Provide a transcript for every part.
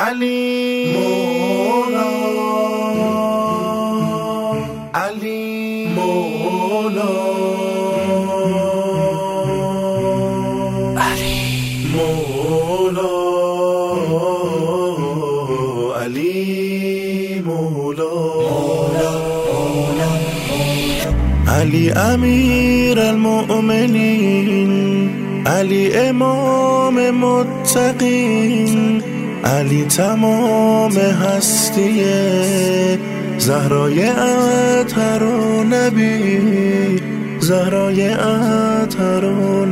علی مولا، علی مولا، علی مولا، علی مولا، علی امیر المؤمنین، علی امام متقین، علی تمام هستی، زهرای اطهر و نبی، زهرای اطهر و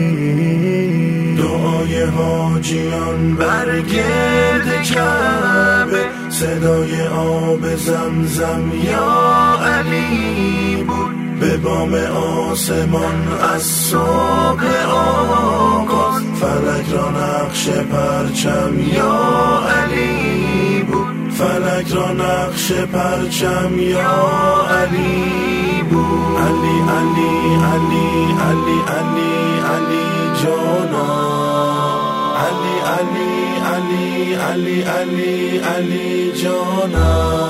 نبی. دعای حاجیان بر گرد کعبه، صدای آب زمزم یا علی بود. به بام آسمان از صبح آغاز، فلک را نقش پرچم یا علی بود. فلک را نقش پرچم یا علی بود. علی علی علی علی علی علی جانا، علی علی علی علی علی علی جانا،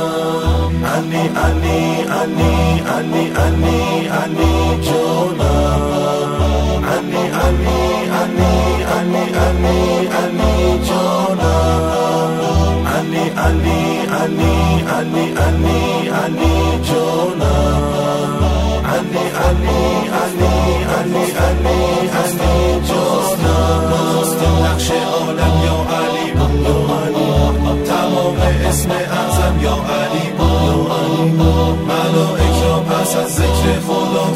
علی علی علی علی علی علی جانا، علی علی علی علی علی علی جانا، علی علی علی علی علی علی جانا، علی علی علی علی علی علی جانا. نقش عالم یا علی بود، تمام اسم اعظم یا علی بود. ملائک را پس از ذکر خدا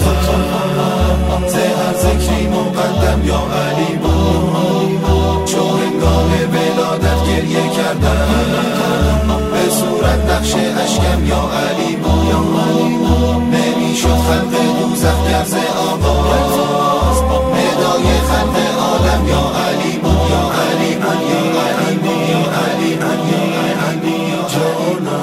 ز هر ذکری مقدم یا علی بود. چو هنگام ولادت گریه کردن، به صورت نقش اشکم یا علی بود. نمیشد خلق دوزخ گرز آغاز، ندای خلق عالم یا علی بود. یا علی علی علی علی علی علی جانا،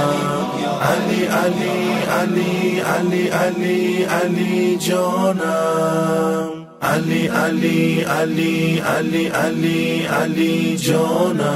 علی علی علی علی علی علی جانا، علی علی علی علی علی علی جانا،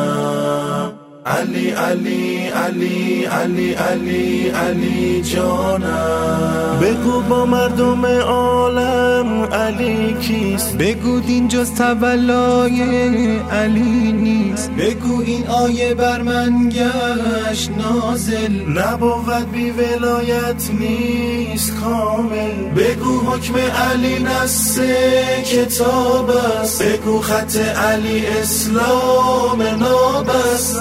علی علی علی علی علی علی جانا. بگو با مردم عالم علی کیست؟ بگو دین جز تولای علی نیست. بگو این آیه بر من گشت نازل، نبود بی ولایت نیست کامل. بگو حکم علی نص کتاب است، بگو خط علی اسلام ناب است.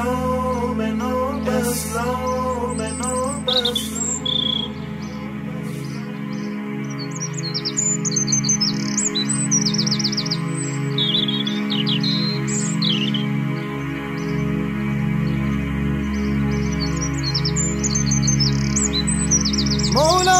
مولا